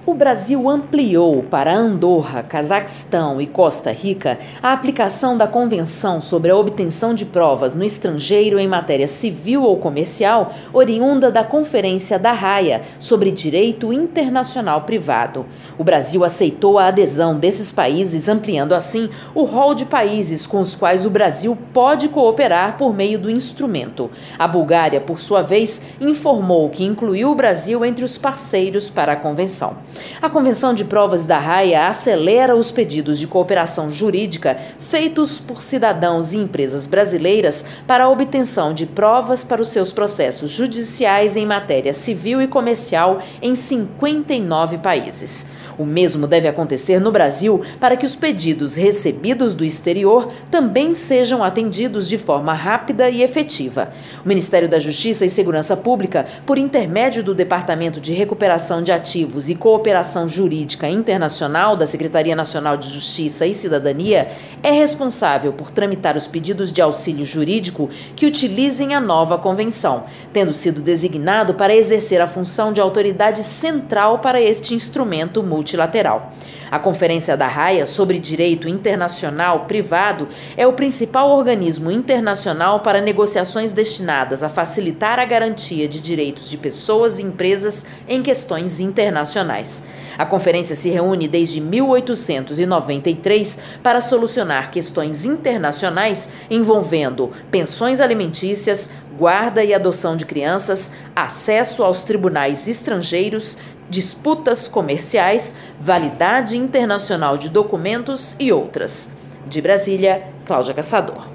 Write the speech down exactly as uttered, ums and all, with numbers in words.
O Brasil ampliou para Andorra, Cazaquistão e Costa Rica a aplicação da Convenção sobre a obtenção de provas no estrangeiro em matéria civil ou comercial, oriunda da Conferência da Haia sobre Direito Internacional Privado. O Brasil aceitou a adesão desses países, ampliando assim o rol de países com os quais o Brasil pode cooperar por meio do instrumento. A Bulgária, por sua vez, informou que incluiu o Brasil entre os parceiros para a Convenção. A Convenção de Provas da Haia acelera os pedidos de cooperação jurídica feitos por cidadãos e empresas brasileiras para a obtenção de provas para os seus processos judiciais em matéria civil e comercial em cinquenta e nove países. O mesmo deve acontecer no Brasil para que os pedidos recebidos do exterior também sejam atendidos de forma rápida e efetiva. O Ministério da Justiça e Segurança Pública, por intermédio do Departamento de Recuperação de Ativos e Cooperação Jurídica Internacional da Secretaria Nacional de Justiça e Cidadania, é responsável por tramitar os pedidos de auxílio jurídico que utilizem a nova convenção, tendo sido designado para exercer a função de autoridade central para este instrumento multilateral. multilateral. A Conferência da Haia sobre Direito Internacional Privado é o principal organismo internacional para negociações destinadas a facilitar a garantia de direitos de pessoas e empresas em questões internacionais. A conferência se reúne desde mil oitocentos e noventa e três para solucionar questões internacionais envolvendo pensões alimentícias, guarda e adoção de crianças, acesso aos tribunais estrangeiros, disputas comerciais, validade internacional de documentos e outras. De Brasília, Cláudia Caçador.